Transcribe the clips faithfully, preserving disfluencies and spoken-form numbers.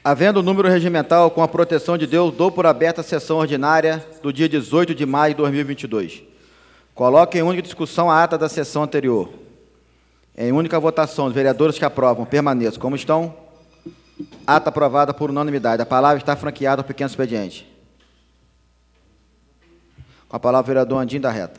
Havendo número regimental com a proteção de Deus, dou por aberta a sessão ordinária do dia dezoito de maio de dois mil e vinte e dois. Coloque em única discussão a ata da sessão anterior. Em única votação, os vereadores que aprovam permaneçam como estão. Ata aprovada por unanimidade. A palavra está franqueada ao pequeno expediente. Com a palavra o vereador Andinho da Reta.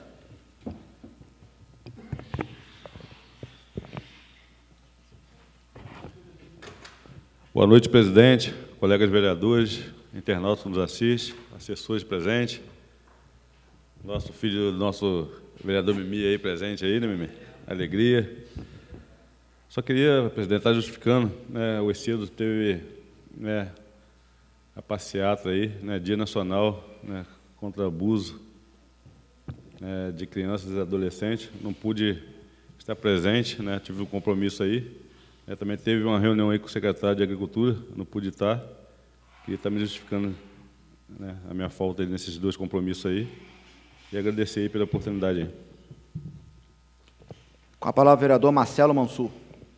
Boa noite, presidente, colegas vereadores, internautas que nos assistem, assessores presentes, nosso filho, nosso vereador Mimi aí presente aí, né, Mimi? Alegria. Só queria, presidente, estar justificando, né, o Ecido teve, né, a passeata aí, né, Dia Nacional, né, contra abuso, né, de crianças e adolescentes. Não pude estar presente, né, tive um compromisso aí. É, também teve uma reunião aí com o secretário de Agricultura, não pude estar, queria estar me justificando, né, a minha falta aí nesses dois compromissos aí, e agradecer aí pela oportunidade aí. Com a palavra o vereador Marcelo Mansur.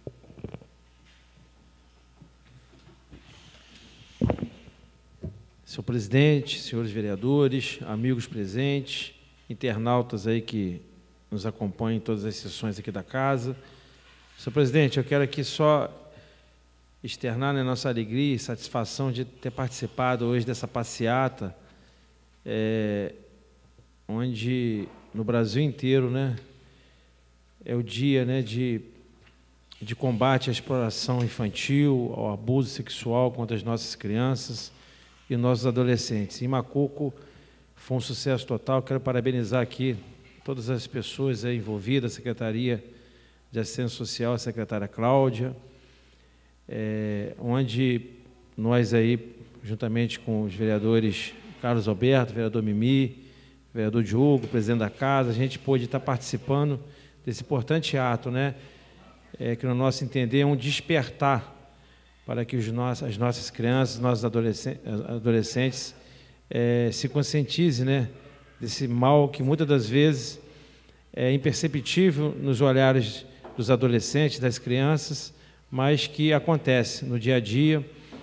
Senhor presidente, senhores vereadores, amigos presentes, internautas aí que nos acompanham em todas as sessões aqui da casa. Senhor presidente, eu quero aqui só externar, né, nossa alegria e satisfação de ter participado hoje dessa passeata, é, onde no Brasil inteiro, né, é o dia, né, de, de combate à exploração infantil, ao abuso sexual contra as nossas crianças e nossos adolescentes. Em Macuco foi um sucesso total. Quero parabenizar aqui todas as pessoas aí envolvidas, a Secretaria de Assistência Social, a secretária Cláudia, é, onde nós aí, juntamente com os vereadores Carlos Alberto, vereador Mimi, vereador Diogo, presidente da casa, a gente pôde estar participando desse importante ato, né, é, que no nosso entender é um despertar para que os nossos, as nossas crianças, nossos adolescentes, adolescentes é, se conscientizem, né, desse mal que muitas das vezes é imperceptível nos olhares dos adolescentes, das crianças, mas que acontece no dia a dia.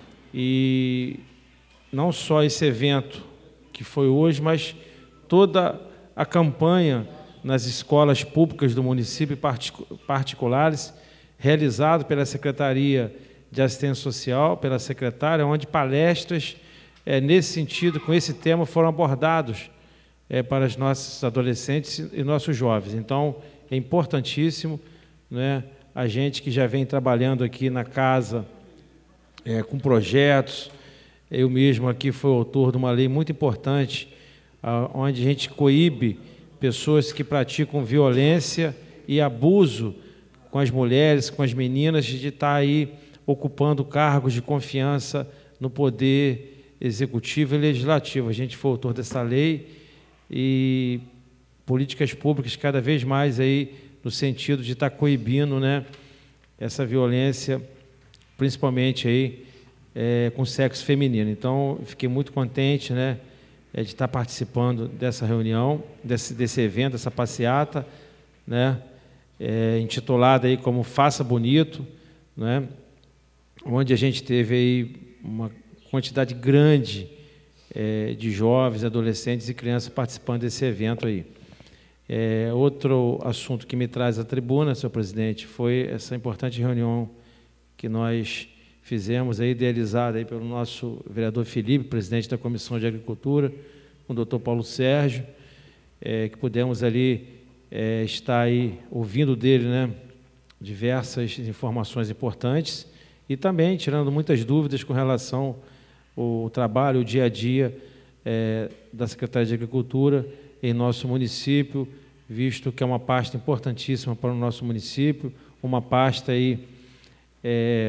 E não só esse evento que foi hoje, mas toda a campanha nas escolas públicas do município e particulares, realizado pela Secretaria de Assistência Social, pela secretária, onde palestras é, nesse sentido, com esse tema, foram abordados é, para os nossos adolescentes e nossos jovens. Então, é importantíssimo, né, a gente que já vem trabalhando aqui na casa é, com projetos. Eu mesmo aqui fui autor de uma lei muito importante, a, onde a gente coíbe pessoas que praticam violência e abuso com as mulheres, com as meninas, de estar aí ocupando cargos de confiança no poder executivo e legislativo. A gente foi autor dessa lei e políticas públicas cada vez mais aí no sentido de estar coibindo, né, essa violência, principalmente aí, é, com sexo feminino. Então, fiquei muito contente, né, é, de estar participando dessa reunião, desse, desse evento, dessa passeata, né, é, intitulada aí como Faça Bonito, né, onde a gente teve aí uma quantidade grande é, de jovens, adolescentes e crianças participando desse evento aí. É, outro assunto que me traz à tribuna, senhor presidente, foi essa importante reunião que nós fizemos, aí, idealizada aí pelo nosso vereador Felipe, presidente da Comissão de Agricultura, com o doutor Paulo Sérgio, é, que pudemos ali é, estar aí ouvindo dele, né, diversas informações importantes e também tirando muitas dúvidas com relação ao trabalho, o dia a dia é, da Secretaria de Agricultura em nosso município, visto que é uma pasta importantíssima para o nosso município, uma pasta aí, é,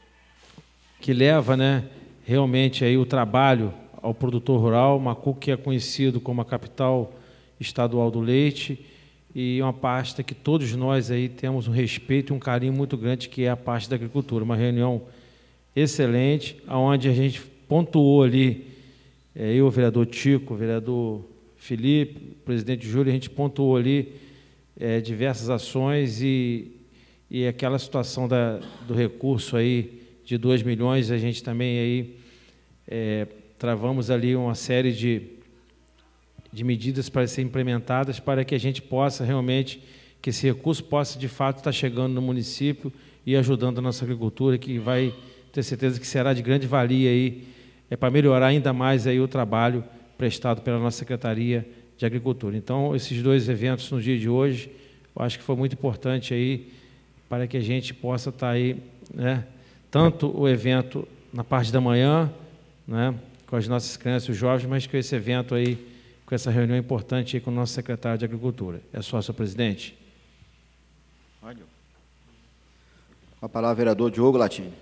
que leva, né, realmente aí o trabalho ao produtor rural, Macuco, que é conhecido como a capital estadual do leite, e uma pasta que todos nós aí temos um respeito e um carinho muito grande, que é a pasta da agricultura. Uma reunião excelente, onde a gente pontuou ali, é, eu, o vereador Tico, o vereador Felipe, o presidente Júlio, a gente pontuou ali é, diversas ações e, e aquela situação da, do recurso aí de dois milhões, a gente também aí é, travamos ali uma série de, de medidas para serem implementadas para que a gente possa realmente, que esse recurso possa de fato estar chegando no município e ajudando a nossa agricultura, que vai ter certeza que será de grande valia aí, é, para melhorar ainda mais aí o trabalho prestado pela nossa Secretaria de Agricultura. Então, esses dois eventos no dia de hoje, eu acho que foi muito importante aí para que a gente possa estar aí, né, tanto o evento na parte da manhã, né, com as nossas crianças e os jovens, mas com esse evento aí, com essa reunião importante aí com o nosso secretário de Agricultura. É só, senhor presidente. Com a palavra, vereador Diogo Latini.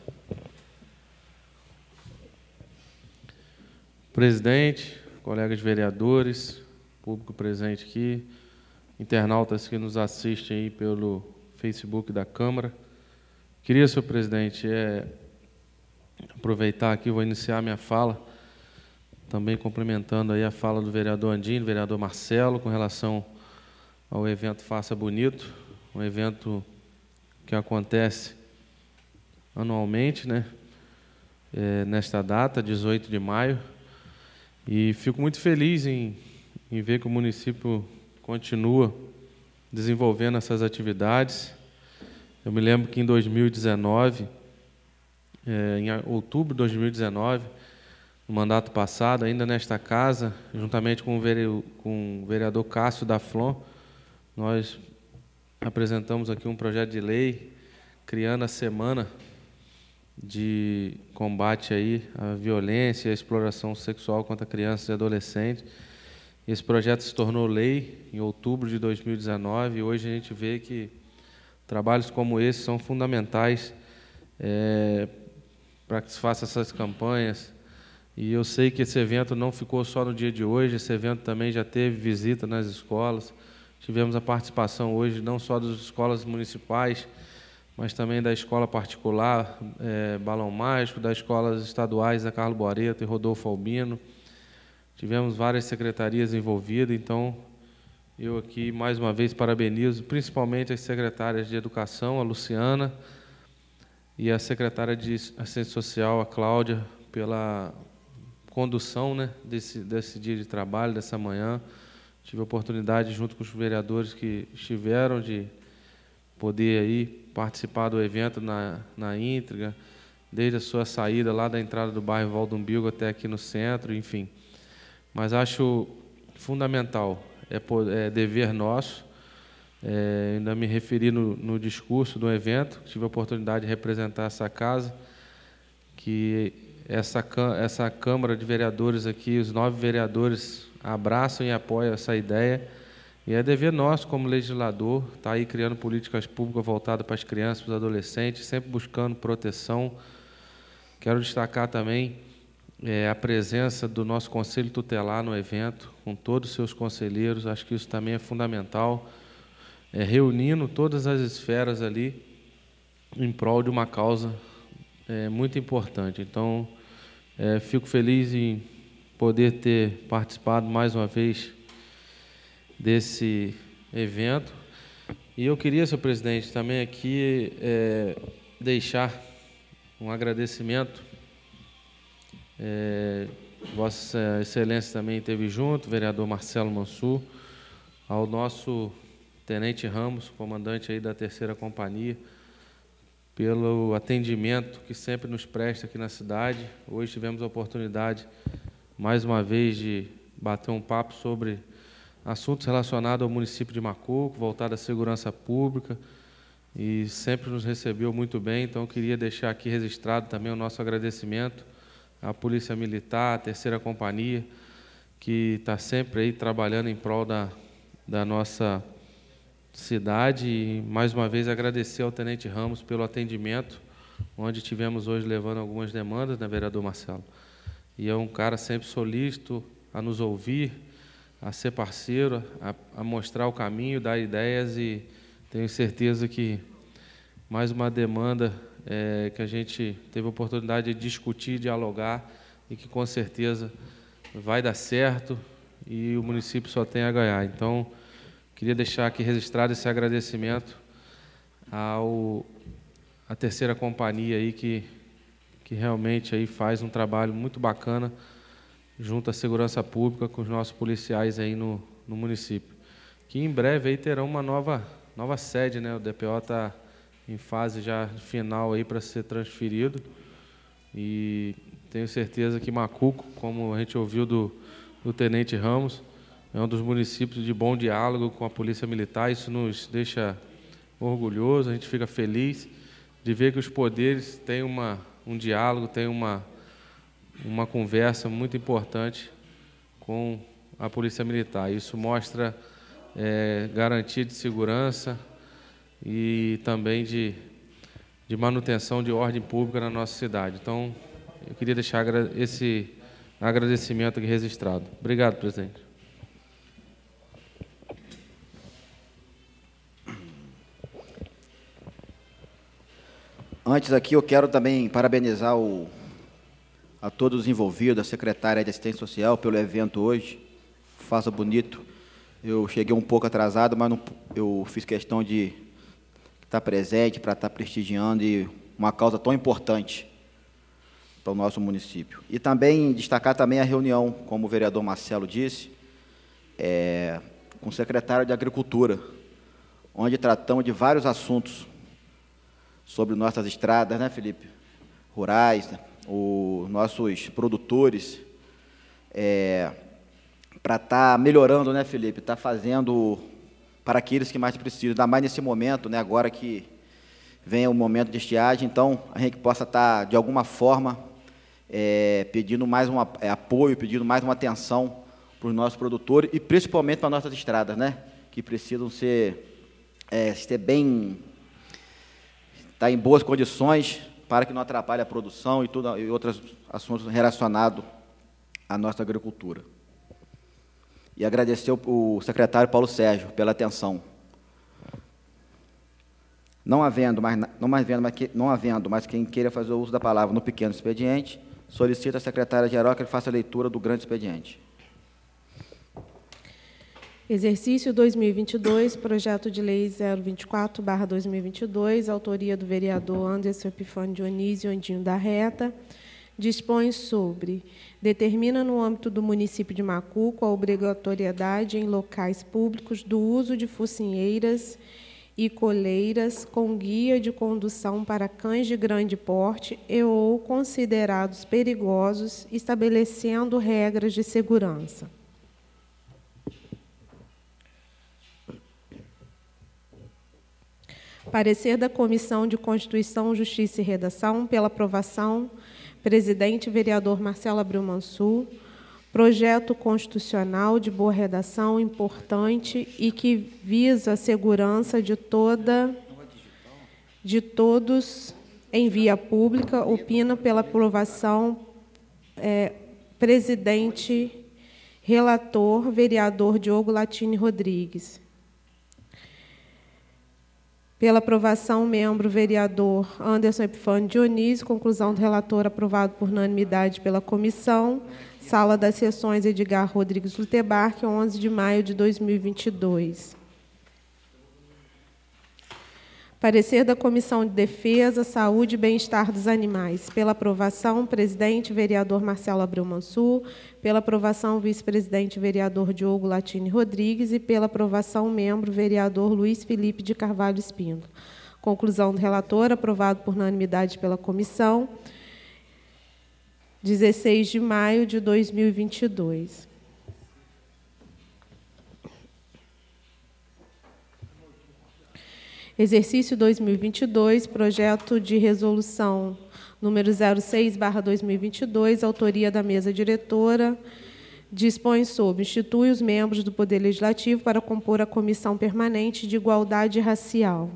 Presidente, colegas vereadores, público presente aqui, internautas que nos assistem aí pelo Facebook da Câmara. Queria, senhor presidente, é, aproveitar aqui, vou iniciar minha fala, também complementando aí a fala do vereador Andinho, do vereador Marcelo, com relação ao evento Faça Bonito, um evento que acontece anualmente, né, é, nesta data, dezoito de maio, e fico muito feliz em, em ver que o município continua desenvolvendo essas atividades. Eu me lembro que em dois mil e dezenove, é, em outubro de dois mil e dezenove, no mandato passado, ainda nesta casa, juntamente com o, vere, com o vereador Cássio Daflon, nós apresentamos aqui um projeto de lei criando a semana de combate aí à violência e à exploração sexual contra crianças e adolescentes. Esse projeto se tornou lei em outubro de dois mil e dezenove e hoje a gente vê que trabalhos como esse são fundamentais é, para que se faça essas campanhas. E eu sei que esse evento não ficou só no dia de hoje, esse evento também já teve visita nas escolas. Tivemos a participação hoje não só das escolas municipais, mas também da escola particular, é, Balão Mágico, das escolas estaduais da Carlos Boareto e Rodolfo Albino. Tivemos várias secretarias envolvidas, então eu aqui mais uma vez parabenizo principalmente as secretárias de Educação, a Luciana, e a secretária de Assistência Social, a Cláudia, pela condução, né, desse, desse dia de trabalho, dessa manhã. Tive a oportunidade, junto com os vereadores que estiveram, de poder aí participar do evento na, na íntegra, desde a sua saída lá da entrada do bairro Valdumbilgo até aqui no centro, enfim. Mas acho fundamental, é, é dever nosso, é, ainda me referi no, no discurso do evento, tive a oportunidade de representar essa casa, que essa, essa Câmara de Vereadores aqui, os nove vereadores abraçam e apoiam essa ideia, e é dever nosso, como legislador, estar aí criando políticas públicas voltadas para as crianças, para os adolescentes, sempre buscando proteção. Quero destacar também é, a presença do nosso Conselho Tutelar no evento, com todos os seus conselheiros, acho que isso também é fundamental, é, reunindo todas as esferas ali em prol de uma causa é, muito importante. Então, é, fico feliz em poder ter participado mais uma vez desse evento. E eu queria, senhor presidente, também aqui é, deixar um agradecimento. É, Vossa Excelência também esteve junto, vereador Marcelo Mansur, ao nosso Tenente Ramos, comandante aí da terceira companhia, pelo atendimento que sempre nos presta aqui na cidade. Hoje tivemos a oportunidade, mais uma vez, de bater um papo sobre assuntos relacionados ao município de Macuco, voltado à segurança pública, e sempre nos recebeu muito bem. Então, eu queria deixar aqui registrado também o nosso agradecimento à Polícia Militar, à Terceira Companhia, que está sempre aí trabalhando em prol da, da nossa cidade, e, mais uma vez, agradecer ao Tenente Ramos pelo atendimento, onde tivemos hoje levando algumas demandas, né, vereador Marcelo? E é um cara sempre solícito a nos ouvir, a ser parceiro, a, a mostrar o caminho, dar ideias, e tenho certeza que mais uma demanda é, que a gente teve a oportunidade de discutir, dialogar, e que com certeza vai dar certo e o município só tem a ganhar. Então, queria deixar aqui registrado esse agradecimento ao, à terceira companhia aí, que que realmente aí faz um trabalho muito bacana junto à segurança pública com os nossos policiais aí no, no município. Que em breve aí terão uma nova, nova sede, né? O D P O está em fase já final aí para ser transferido. E tenho certeza que Macuco, como a gente ouviu do, do Tenente Ramos, é um dos municípios de bom diálogo com a Polícia Militar. Isso nos deixa orgulhoso, a gente fica feliz de ver que os poderes têm uma, um diálogo, têm uma, uma conversa muito importante com a Polícia Militar. Isso mostra é, garantia de segurança e também de, de manutenção de ordem pública na nossa cidade. Então, eu queria deixar esse agradecimento aqui registrado. Obrigado, presidente. Antes aqui, eu quero também parabenizar o, a todos os envolvidos, a secretária de Assistência Social, pelo evento hoje. Faça bonito. Eu cheguei um pouco atrasado, mas não, eu fiz questão de estar presente, para estar prestigiando e uma causa tão importante para o nosso município. E também destacar também a reunião, como o vereador Marcelo disse, é, com o secretário de Agricultura, onde tratamos de vários assuntos sobre nossas estradas, né, Felipe? Rurais, né? Os nossos produtores, é, para estar tá melhorando, né, Felipe? Está fazendo para aqueles que mais precisam, ainda mais nesse momento, né, agora que vem o momento de estiagem, então a gente possa estar, tá, de alguma forma, é, pedindo mais um é, apoio, pedindo mais uma atenção para os nossos produtores e principalmente para nossas estradas, né, que precisam ser, é, ser bem, estar tá em boas condições para que não atrapalhe a produção e, tudo, e outros assuntos relacionados à nossa agricultura. E agradecer o secretário Paulo Sérgio pela atenção. Não havendo, mais, não, havendo, mas que, não havendo, mas quem queira fazer o uso da palavra no pequeno expediente, solicita a secretária-geral que ele faça a leitura do grande expediente. Exercício dois mil e vinte e dois, projeto de lei zero vinte e quatro barra dois mil e vinte e dois, autoria do vereador Anderson Epifânio Dionísio Andinho da Reta, dispõe sobre: determina no âmbito do município de Macuco a obrigatoriedade em locais públicos do uso de focinheiras e coleiras com guia de condução para cães de grande porte e ou considerados perigosos, estabelecendo regras de segurança. Parecer da Comissão de Constituição, Justiça e Redação, pela aprovação, presidente vereador Marcelo Abreu Mansur, projeto constitucional de boa redação, importante e que visa a segurança de toda, de todos em via pública, opina pela aprovação, é, presidente, relator, vereador Diogo Latini Rodrigues. Pela aprovação, membro vereador Anderson Epifânio Dionísio, conclusão do relator aprovado por unanimidade pela comissão, sala das sessões Edgar Rodrigues Lutebarque, onze de maio de dois mil e vinte e dois. Parecer da Comissão de Defesa, Saúde e Bem-Estar dos Animais. Pela aprovação, presidente vereador Marcelo Abreu Mansur, pela aprovação, vice-presidente vereador Diogo Latini Rodrigues e pela aprovação, membro vereador Luiz Felipe de Carvalho Espíndola. Conclusão do relator, aprovado por unanimidade pela comissão, dezesseis de maio de dois mil e vinte e dois. Exercício dois mil e vinte e dois, projeto de resolução número zero seis barra dois mil e vinte e dois, autoria da mesa diretora, dispõe sobre: institui os membros do Poder Legislativo para compor a Comissão Permanente de Igualdade Racial.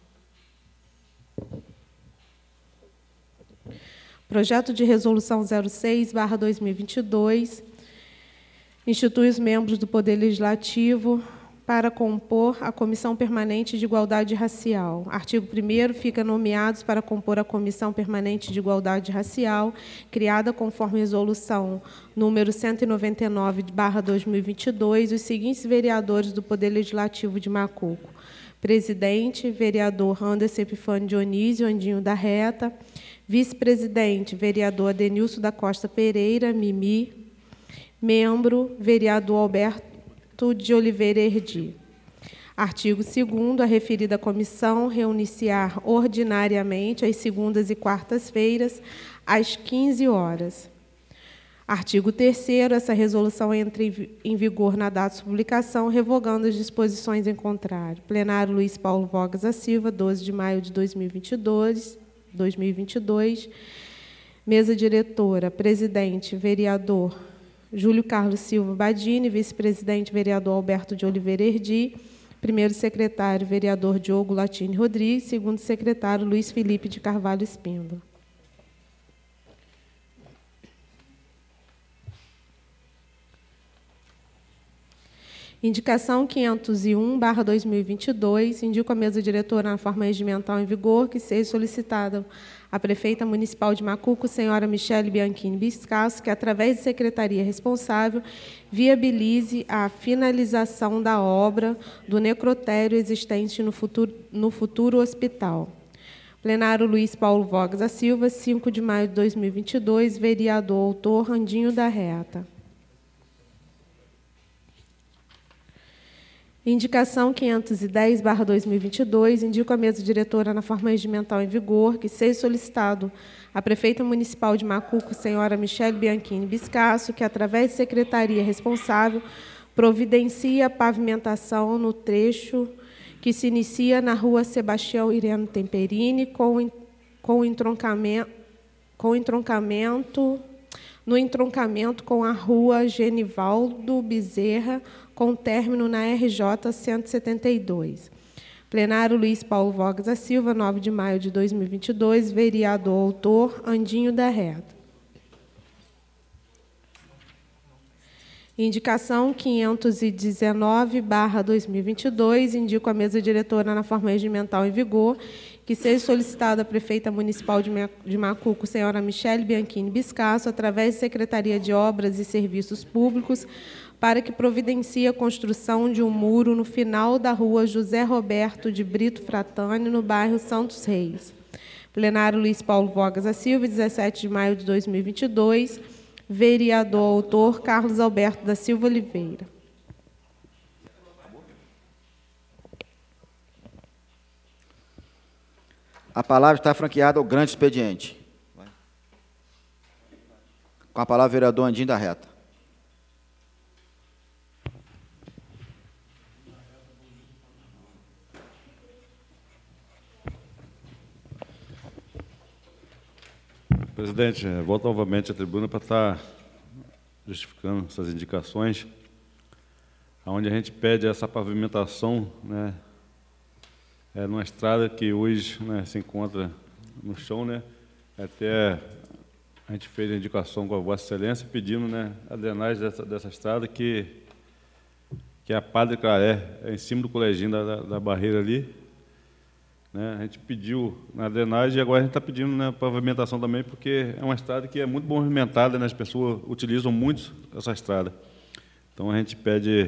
Projeto de resolução zero seis barra dois mil e vinte e dois, institui os membros do Poder Legislativo para compor a Comissão Permanente de Igualdade Racial. Artigo primeiro, fica nomeados para compor a Comissão Permanente de Igualdade Racial, criada conforme resolução número cento e noventa e nove barra dois mil e vinte e dois, os seguintes vereadores do Poder Legislativo de Macuco: presidente, vereador Anderson Epifânio Dionísio Andinho da Reta; Vice-presidente, vereador Adenilson da Costa Pereira, Mimi. Membro, vereador Alberto de Oliveira Erdi. Artigo segundo, a referida comissão reunir-se-á ordinariamente às segundas e quartas-feiras, às quinze horas. Artigo terceiro, essa resolução entra em vigor na data de publicação, revogando as disposições em contrário. Plenário Luiz Paulo Vogas da Silva, doze de maio de dois mil e vinte e dois. dois mil e vinte e dois. Mesa diretora, presidente, vereador Júlio Carlos Silva Badini, vice-presidente, vereador Alberto de Oliveira Erdi, primeiro secretário, vereador Diogo Latini Rodrigues, segundo secretário, Luiz Felipe de Carvalho Espíndola. Indicação quinhentos e um barra dois mil e vinte e dois, indico a mesa diretora na forma regimental em vigor que seja solicitada à prefeita municipal de Macuco, senhora Michele Bianchini Biscasso, que, através de secretaria responsável, viabilize a finalização da obra do necrotério existente no futuro, no futuro hospital. Plenário Luiz Paulo Vogas da Silva, cinco de maio de dois mil e vinte e dois, vereador autor Randinho da Reta. Indicação quinhentos e dez barra dois mil e vinte e dois, indico a mesa diretora na forma regimental em vigor que seja solicitado à prefeita municipal de Macuco, senhora Michele Bianchini Biscasso, que, através de secretaria responsável, providencie a pavimentação no trecho que se inicia na rua Sebastião Ireno Temperini, com, com, entroncamento, com entroncamento, no entroncamento com a rua Genivaldo Bezerra, com término na R J cento e setenta e dois. Plenário Luiz Paulo Vogas da Silva, nove de maio de dois mil e vinte e dois, vereador autor Andinho da Reta. Indicação quinhentos e dezenove barra dois mil e vinte e dois, indico a mesa diretora na forma regimental em vigor que seja solicitada à prefeita municipal de Macuco, senhora Michele Bianchini Biscasso, através de Secretaria de Obras e Serviços Públicos, para que providencie a construção de um muro no final da rua José Roberto de Brito Fratani, no bairro Santos Reis. Plenário Luiz Paulo Vogas da Silva, dezessete de maio de dois mil e vinte e dois, vereador autor Carlos Alberto da Silva Oliveira. A palavra está franqueada ao grande expediente. Com a palavra, o vereador Andinho da Reta. Presidente, volto novamente à tribuna para estar justificando essas indicações, onde a gente pede essa pavimentação, né, é, numa estrada que hoje, né, se encontra no chão, né, até a gente fez a indicação com a Vossa Excelência pedindo, né, a drenagem dessa, dessa estrada, que, que é a Padre Claré, é em cima do coleginho da, da, da barreira ali. Né, a gente pediu na drenagem e agora a gente está pedindo na, né, pavimentação também, porque é uma estrada que é muito movimentada, né, as pessoas utilizam muito essa estrada. Então, a gente pede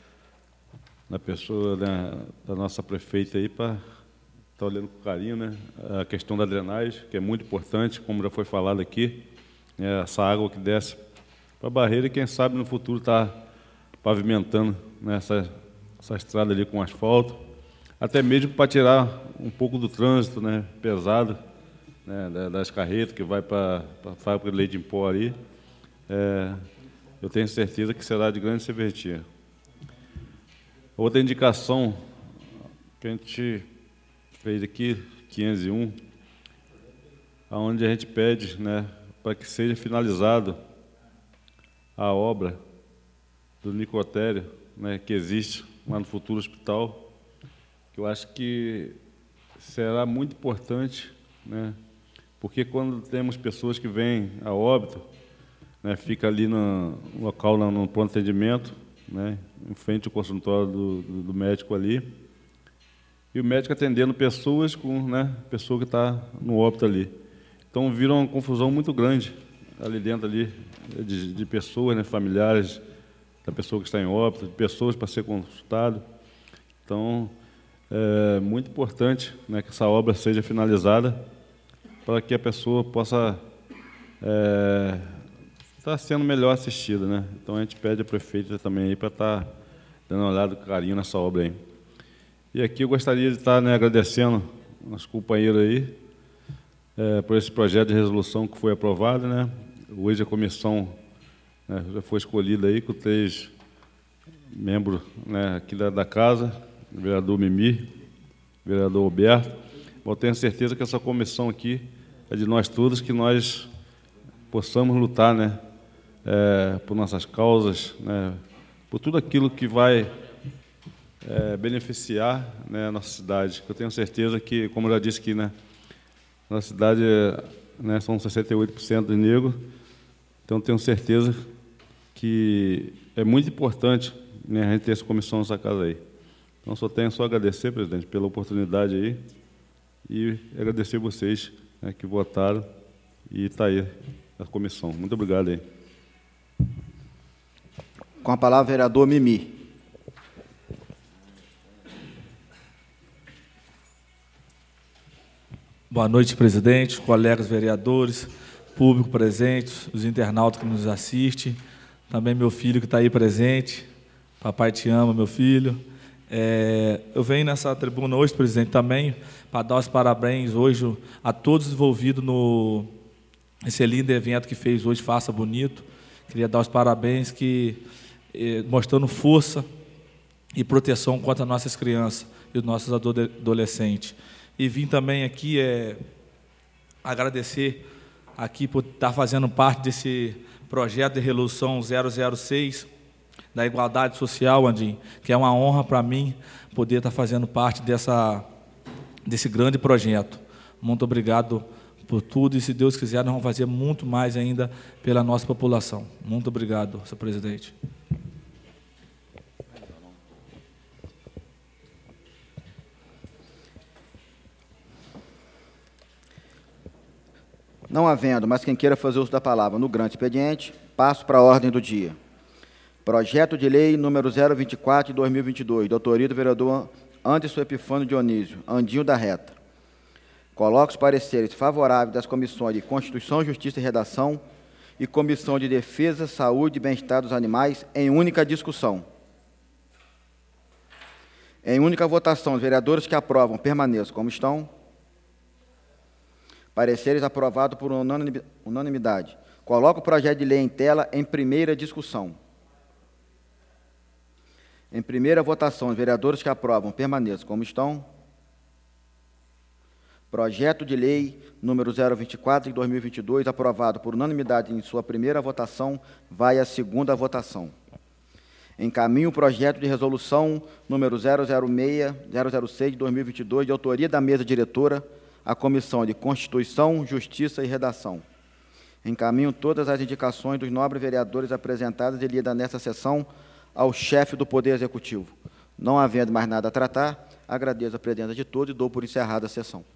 na pessoa, né, da nossa prefeita aí para estar olhando com carinho, né, a questão da drenagem, que é muito importante, como já foi falado aqui, né, essa água que desce para a barreira e, quem sabe, no futuro está pavimentando, né, essa, essa estrada ali com asfalto, até mesmo para tirar um pouco do trânsito, né, pesado, né, das carretas que vai para a fábrica de leite em pó ali. É, eu tenho certeza que será de grande serventia. Outra indicação que a gente fez aqui, quinhentos e um, onde a gente pede, né, para que seja finalizado a obra do necrotério, né, que existe lá no futuro hospital, que eu acho que será muito importante, né, porque quando temos pessoas que vêm a óbito, né, fica ali no local, no, no pronto atendimento, né, em frente ao consultório do, do, do médico ali, e o médico atendendo pessoas com, né, pessoa que está no óbito ali. Então, vira uma confusão muito grande ali dentro ali, de, de pessoas, né, familiares da pessoa que está em óbito, de pessoas para ser consultado. Então, é muito importante, né, que essa obra seja finalizada para que a pessoa possa é, estar sendo melhor assistida, né? Então a gente pede a prefeita também aí para estar dando uma olhada com carinho nessa obra aí. E aqui eu gostaria de estar, né, agradecendo aos companheiros aí é, por esse projeto de resolução que foi aprovado, né? Hoje a comissão, né, já foi escolhida aí com três membros, né, aqui da, da casa, o vereador Mimi, o vereador Alberto. Eu tenho certeza que essa comissão aqui é de nós todos, que nós possamos lutar, né, é, por nossas causas, né, por tudo aquilo que vai é, beneficiar, né, a nossa cidade. Eu tenho certeza que, como eu já disse aqui, né, nossa cidade, né, são sessenta e oito por cento de negros, então tenho certeza que é muito importante, né, a gente ter essa comissão nessa casa aí. Então, só tenho só a agradecer, presidente, pela oportunidade aí e agradecer vocês, né, que votaram e está aí a comissão. Muito obrigado aí. Com a palavra, o vereador Mimi. Boa noite, presidente, colegas vereadores, público presente, os internautas que nos assistem, também meu filho que está aí presente. Papai te ama, meu filho. É, eu venho nessa tribuna hoje, presidente, também para dar os parabéns hoje a todos envolvidos no esse lindo evento que fez hoje, Faça Bonito. Queria dar os parabéns, que eh, mostrando força e proteção contra as nossas crianças e os nossos adolescentes. E vim também aqui é, agradecer aqui por estar fazendo parte desse projeto de resolução zero zero seis, da igualdade social, Andinho, que é uma honra para mim poder estar fazendo parte dessa, desse grande projeto. Muito obrigado por tudo e, se Deus quiser, nós vamos fazer muito mais ainda pela nossa população. Muito obrigado, senhor presidente. Não havendo, mas quem queira fazer uso da palavra no grande expediente, passo para a ordem do dia. Projeto de lei número zero vinte e quatro de dois mil e vinte e dois, de autoria do vereador Anderson Epifânio Dionísio, Andinho da Reta. Coloco os pareceres favoráveis das comissões de Constituição, Justiça e Redação e Comissão de Defesa, Saúde e Bem-Estar dos Animais em única discussão. Em única votação, os vereadores que aprovam permaneçam como estão. Pareceres aprovados por unanimidade. Coloco o projeto de lei em tela em primeira discussão. Em primeira votação, os vereadores que aprovam permaneçam como estão. Projeto de lei número zero vinte e quatro de dois mil e vinte e dois, aprovado por unanimidade em sua primeira votação, vai à segunda votação. Encaminho o projeto de resolução número zero zero seis de dois mil e vinte e dois, de autoria da mesa diretora, à Comissão de Constituição, Justiça e Redação. Encaminho todas as indicações dos nobres vereadores apresentadas e lidas nesta sessão ao chefe do Poder Executivo. Não havendo mais nada a tratar, agradeço a presença de todos e dou por encerrada a sessão.